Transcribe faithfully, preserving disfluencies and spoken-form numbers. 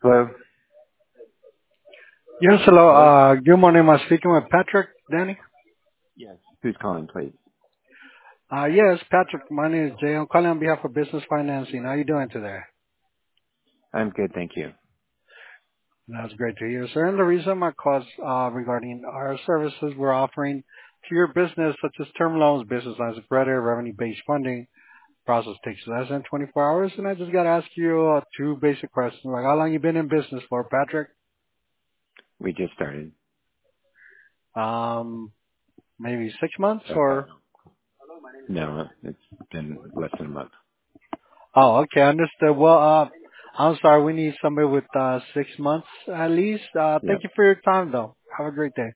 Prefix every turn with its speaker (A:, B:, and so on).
A: Hello?
B: Yes, hello.
A: Hello?
B: Uh, good morning. I'm speaking with Patrick, Danny.
A: Yes. Who's calling, please?
B: Uh, yes, Patrick. My name is Jay. I'm calling on behalf of Business Financing. How you doing today?
A: I'm good, thank you.
B: That's great to hear, sir. And the reason my call is uh, regarding our services we're offering to your business, such as term loans, business lines of credit, revenue-based funding. Process takes less than twenty-four hours, and I just got to ask you uh, two basic questions, like how long you been in business for, Patrick?
A: We just started.
B: Um, maybe six months
A: Uh,
B: or?
A: no, it's been less than a month.
B: Oh, okay, understood. Well, uh, I'm sorry, we need somebody with uh, six months at least. Uh,
A: Yeah.
B: thank you for your time, though. Have a great day.